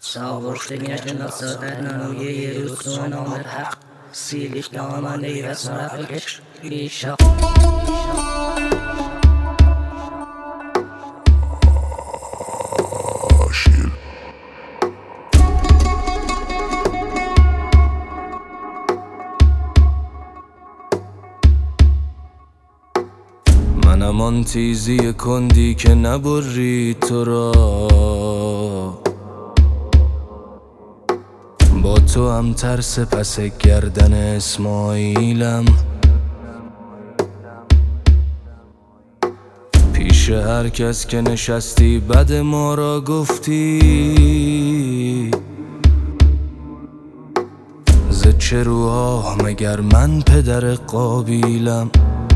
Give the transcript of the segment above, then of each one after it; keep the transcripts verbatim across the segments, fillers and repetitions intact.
Sağburçtaki nasıldan uye rusun amr haq silik namani ve sarafkeş işa منم آن تیزی کندی که نبرید تو را، با تو هم ترس پس گردن اسماعیلم. پیش هر کس که نشستی بد ما را گفتی، ز چه روها مگر من پدر قابیلم.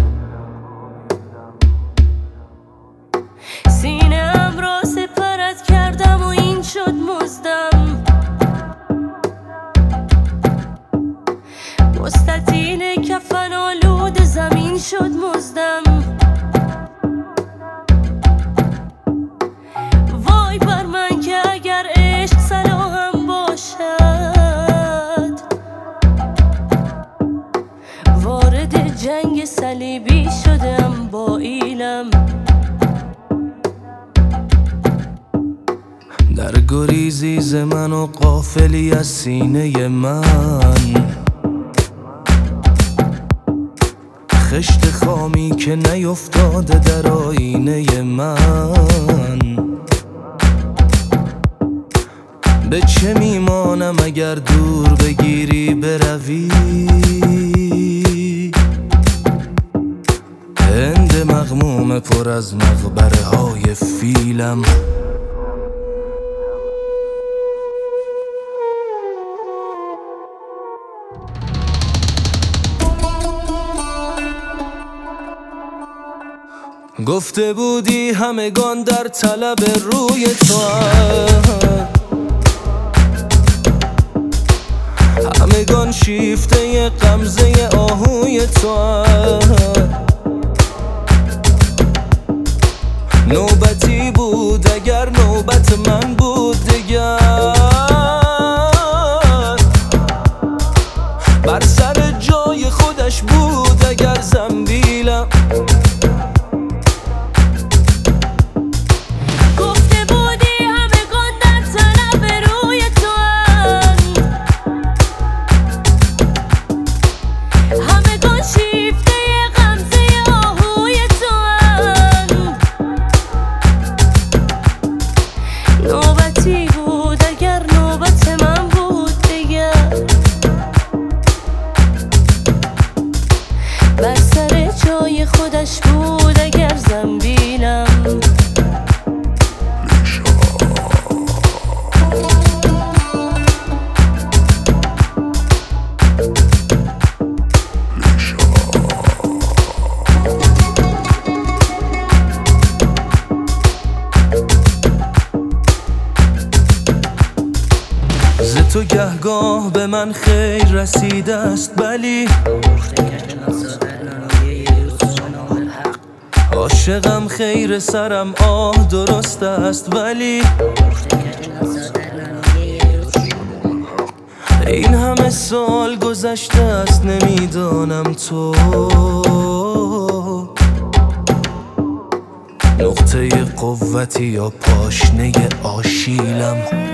سینه‌ام را سپرت کردم و این شد مزدم، مستطیل کفن آلود زمین شد مزدم. وای بر من که اگر عشق صلاحم باشد، وارد جنگ صلیبی شدم با ایلم. در گریزی ز من و غافلی از سینه من، خشت خامی که نیفتاده در آینه من. به چه میمانم اگر دور بگیری بروی، هند مغموم پر از مقبره های فیلم. گفته بودی همگان در طلب روی تو هم، همگان شیفته غمزه آهوی تو هم. نوبتی بود اگر نوبت من بود دیگر، بر سر جای خودش بود اگر زنبیلم. نوبتی بود اگر نوبت من بود دیگر، بر سر جای خودش بود اگر زنبیلم. ز تو گهگاه به من خیر رسیده است بلی، عاشقم خیر سرم آه درست است ولی، این همه سال گذشته است نمیدانم تو نقطه قوتی یا پاشنه آشیلم.